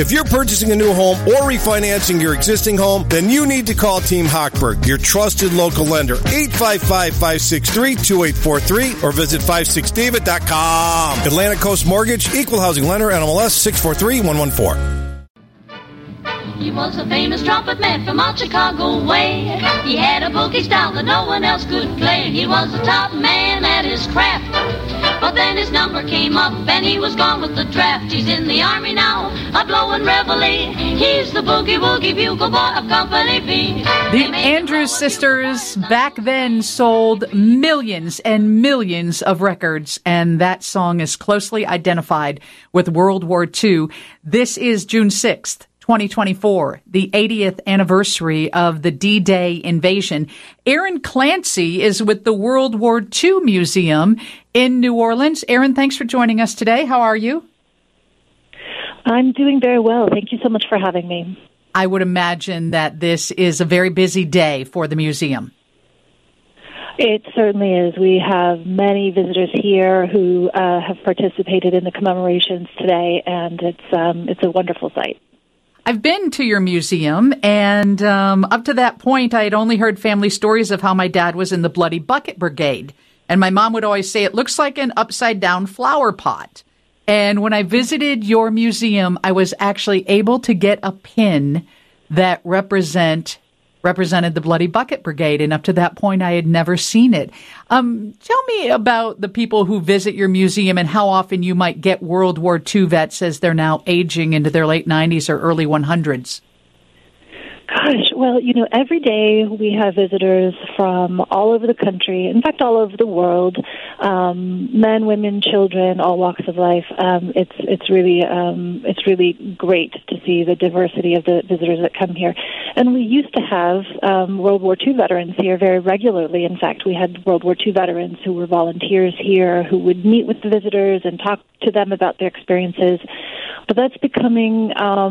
If you're purchasing a new home or refinancing your existing home, then you need to call Team Hochberg, your trusted local lender, 855-563-2843, or visit 56david.com. Atlantic Coast Mortgage, Equal Housing Lender, NMLS 643114. He was a famous trumpet man from out Chicago way. He had a boogie style that no one else could play. He was the top man at his craft. But then his number came up and he was gone with the draft. He's in the army now, a blowing reveille. He's the boogie woogie bugle boy of Company B. The Andrews Sisters back then sold millions and millions of records, and that song is closely identified with World War II. This is June 6th. 2024, the 80th anniversary of the D-Day invasion. Erin Clancy is with the World War II Museum in New Orleans. Erin, thanks for joining us today. How are you? I'm doing very well. Thank you so much for having me. I would imagine that this is a very busy day for the museum. It certainly is. We have many visitors here who have participated in the commemorations today, and it's a wonderful sight. I've been to your museum, and up to that point, I had only heard family stories of how my dad was in the Bloody Bucket Brigade. And my mom would always say, it looks like an upside-down flower pot. And when I visited your museum, I was actually able to get a pin that represented the Bloody Bucket Brigade, and up to that point, I had never seen it. Tell me about the people who visit your museum and how often you might get World War II vets as they're now aging into their late 90s or early 100s. Gosh, well, every day we have visitors from all over the country, in fact, all over the world, men, women, children, all walks of life. It's really great to see the diversity of the visitors that come here. And we used to have World War II veterans here very regularly. In fact, we had World War II veterans who were volunteers here who would meet with the visitors and talk to them about their experiences. But that's becoming, a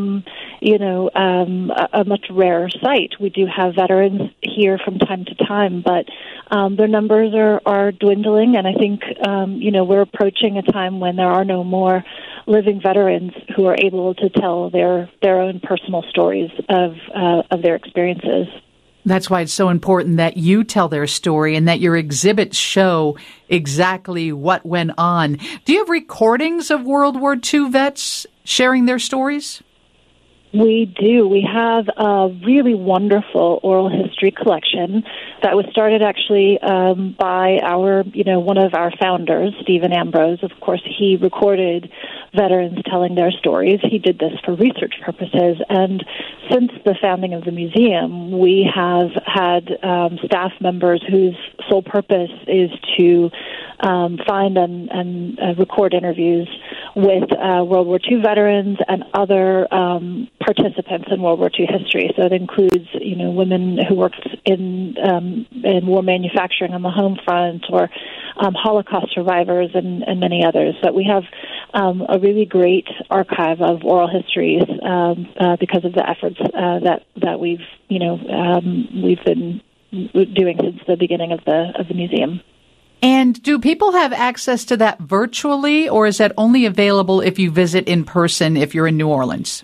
much rarer sight. We do have veterans here from time to time, but their numbers are dwindling, and I think, we're approaching a time when there are no more living veterans who are able to tell their own personal stories of their experiences. That's why it's so important that you tell their story and that your exhibits show exactly what went on. Do you have recordings of World War II vets sharing their stories? We do. We have a really wonderful oral history collection that was started actually by one of our founders, Stephen Ambrose. Of course, he recorded veterans telling their stories. He did this for research purposes. And since the founding of the museum, we have had staff members whose sole purpose is to find and record interviews with World War II veterans and other participants in World War II history. So it includes, women who worked in war manufacturing on the home front, or Holocaust survivors, and many others. But we have a really great archive of oral histories because of the efforts that we've been doing since the beginning of the museum. And do people have access to that virtually, or is that only available if you visit in person if you're in New Orleans?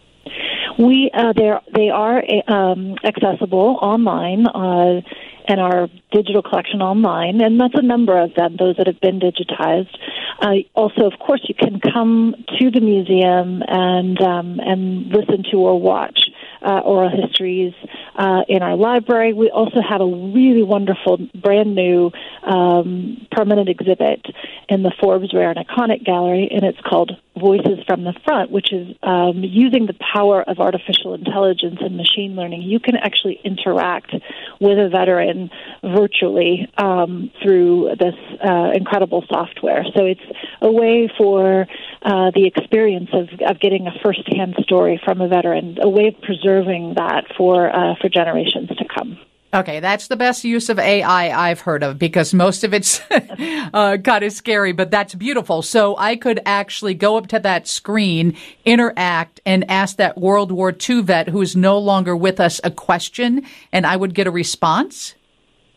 They are accessible online in our digital collection online, and that's a number of them, those that have been digitized. Also, of course, you can come to the museum and listen to or watch oral histories in our library. We also have a really wonderful, brand new permanent exhibit in the Forbes Rare and Iconic Gallery, and it's called Voices from the Front, which is using the power of artificial intelligence and machine learning. You can actually interact with a veteran virtually through this incredible software. So it's a way for the experience of getting a first-hand story from a veteran, a way of preserving that for generations to come. Okay, that's the best use of AI I've heard of, because most of it's kind of scary, but that's beautiful. So I could actually go up to that screen, interact, and ask that World War II vet who's no longer with us a question, and I would get a response?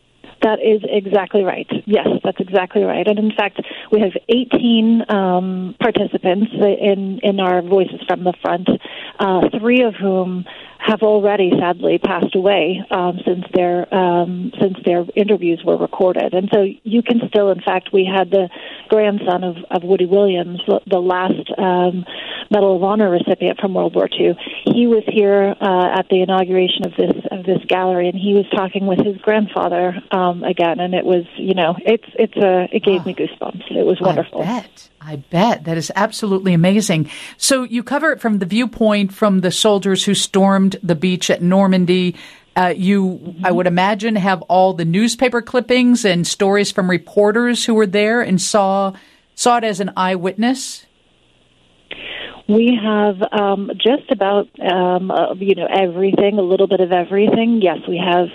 That is exactly right. Yes, that's exactly right. And in fact, we have 18 participants in our Voices from the Front, 3 of whom have already sadly passed away since their interviews were recorded. And so you can still, in fact, we had the grandson of Woody Williams, the last Medal of Honor recipient from World War II. He was here at the inauguration of this gallery, and he was talking with his grandfather again, and it was, it gave me goosebumps. It was wonderful. I bet. That is absolutely amazing. So you cover it from the viewpoint from the soldiers who stormed the beach at Normandy. I would imagine, have all the newspaper clippings and stories from reporters who were there and saw it as an eyewitness. We have just about everything, a little bit of everything. Yes, we have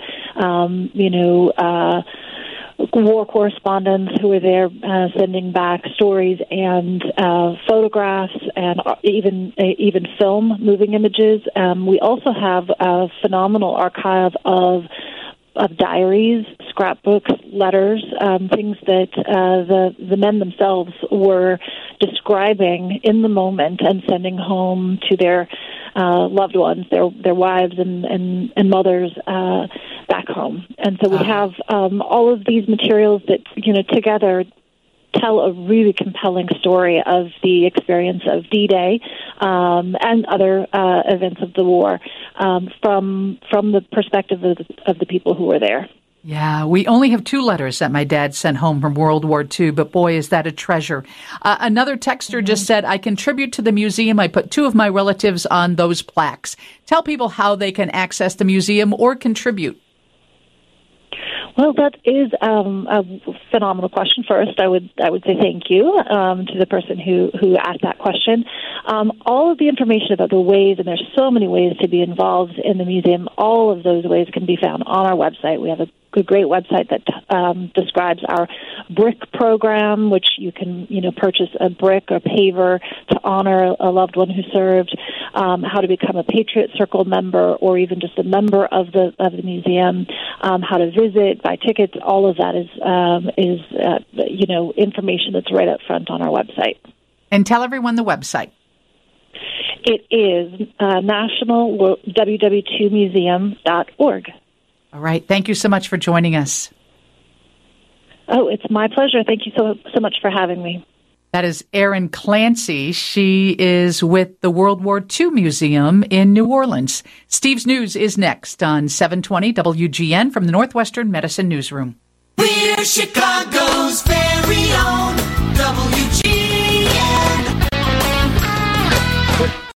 war correspondents who were there sending back stories and photographs and even film, moving images. We also have a phenomenal archive of diaries, scrapbooks, letters, things that the men themselves were describing in the moment and sending home to their loved ones, their wives and mothers back home. And so we have all of these materials that, together tell a really compelling story of the experience of D-Day and other events of the war from the perspective of the people who were there. Yeah, we only have 2 letters that my dad sent home from World War II, but boy, is that a treasure. Another texter just said, I contribute to the museum. I put 2 of my relatives on those plaques. Tell people how they can access the museum or contribute. Well, that is a phenomenal question. First, I would say thank you to the person who asked that question. All of the information about the ways, and there's so many ways to be involved in the museum, all of those ways can be found on our website. We have a great website that describes our brick program, which you can purchase a brick or paver to honor a loved one who served, how to become a Patriot Circle member or even just a member of the museum, how to visit, buy tickets. All of that is information that's right up front on our website. And tell everyone the website. It is national www2museum.org. All right. Thank you so much for joining us. Oh, it's my pleasure. Thank you so much for having me. That is Erin Clancy. She is with the World War II Museum in New Orleans. Steve's News is next on 720 WGN from the Northwestern Medicine Newsroom. We're Chicago's very own WGN.